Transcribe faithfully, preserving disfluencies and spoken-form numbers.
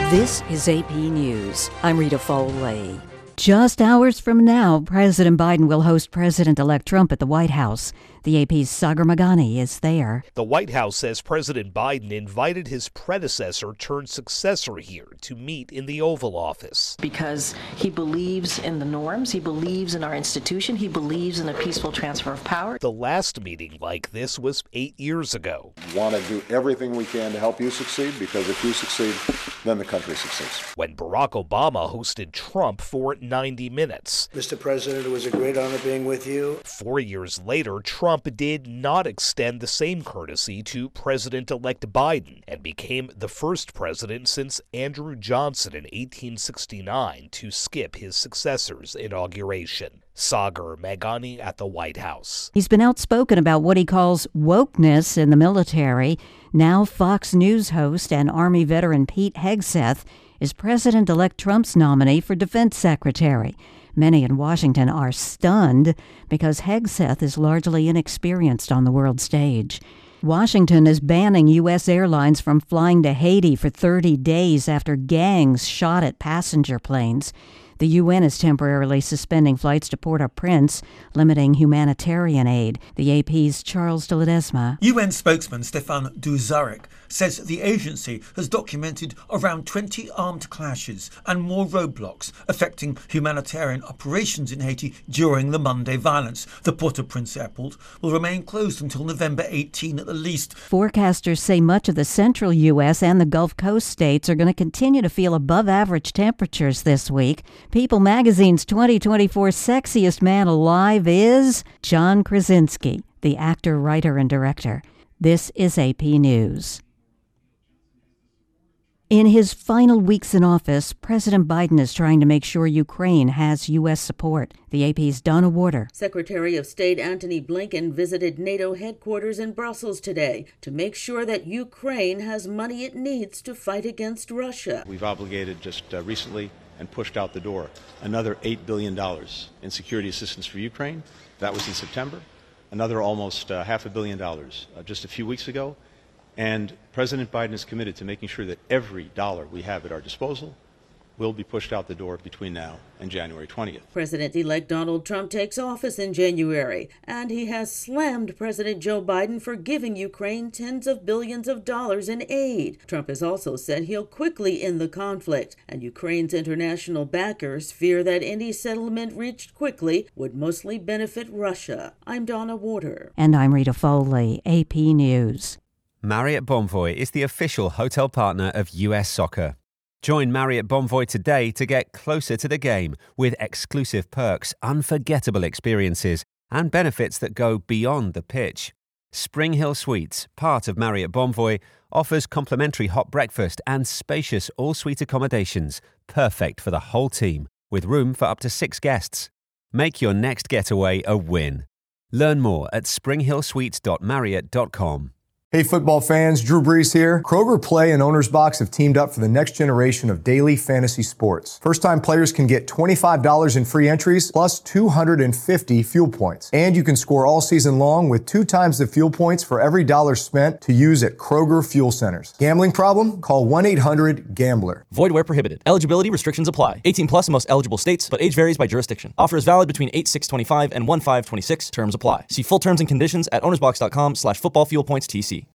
This is A P News. I'm Rita Foley. Just hours from now, President Biden will host President-elect Trump at the White House. The A P's Sagar Meghani is there. The White House says President Biden invited his predecessor turned successor here to meet in the Oval Office. Because he believes in the norms, he believes in our institution, he believes in a peaceful transfer of power. The last meeting like this was eight years ago. We want to do everything we can to help you succeed, because if you succeed, then the country succeeds. When Barack Obama hosted Trump for ninety minutes. Mister President, it was a great honor being with you. Four years later, Trump did not extend the same courtesy to President-elect Biden and became the first president since Andrew Johnson in eighteen sixty-nine to skip his successor's inauguration. Sagar Meghani at the White House. He's been outspoken about what he calls wokeness in the military. Now Fox News host and Army veteran Pete Hegseth is President-elect Trump's nominee for Defense Secretary. Many in Washington are stunned because Hegseth is largely inexperienced on the world stage. Washington is banning U S airlines from flying to Haiti for thirty days after gangs shot at passenger planes. The U N is temporarily suspending flights to Port-au-Prince, limiting humanitarian aid. The A P's Charles de Ledesma. U N spokesman Stefan Dujarric says the agency has documented around twenty armed clashes and more roadblocks affecting humanitarian operations in Haiti during the Monday violence. The Port-au-Prince airport will remain closed until November eighteenth at the least. Forecasters say much of the central U S and the Gulf Coast states are going to continue to feel above-average temperatures this week. People Magazine's twenty twenty-four Sexiest Man Alive is John Krasinski, the actor, writer, and director. This is A P News. In his final weeks in office, President Biden is trying to make sure Ukraine has U S support. The A P's Donna Warder. Secretary of State Antony Blinken visited NATO headquarters in Brussels today to make sure that Ukraine has money it needs to fight against Russia. We've obligated just uh, recently and pushed out the door another eight billion dollars in security assistance for Ukraine. That was in September. Another almost uh, half a billion dollars uh, just a few weeks ago. And President Biden is committed to making sure that every dollar we have at our disposal will be pushed out the door between now and January twentieth. President-elect Donald Trump takes office in January, and he has slammed President Joe Biden for giving Ukraine tens of billions of dollars in aid. Trump has also said he'll quickly end the conflict, and Ukraine's international backers fear that any settlement reached quickly would mostly benefit Russia. I'm Donna Warder. And I'm Rita Foley, A P News. Marriott Bonvoy is the official hotel partner of U S Soccer. Join Marriott Bonvoy today to get closer to the game with exclusive perks, unforgettable experiences, and benefits that go beyond the pitch. Spring Hill Suites, part of Marriott Bonvoy, offers complimentary hot breakfast and spacious all-suite accommodations, perfect for the whole team, with room for up to six guests. Make your next getaway a win. Learn more at spring hill suites dot marriott dot com. Hey football fans, Drew Brees here. Kroger Play and Owner's Box have teamed up for the next generation of daily fantasy sports. First-time players can get twenty-five dollars in free entries plus two hundred fifty fuel points. And you can score all season long with two times the fuel points for every dollar spent to use at Kroger Fuel Centers. Gambling problem? Call one eight hundred gambler. Void where prohibited. Eligibility restrictions apply. eighteen plus in most eligible states, but age varies by jurisdiction. Offer is valid between eight six twenty-five and one five twenty-six. Terms apply. See full terms and conditions at ownersbox dot com slash football fuel points T C.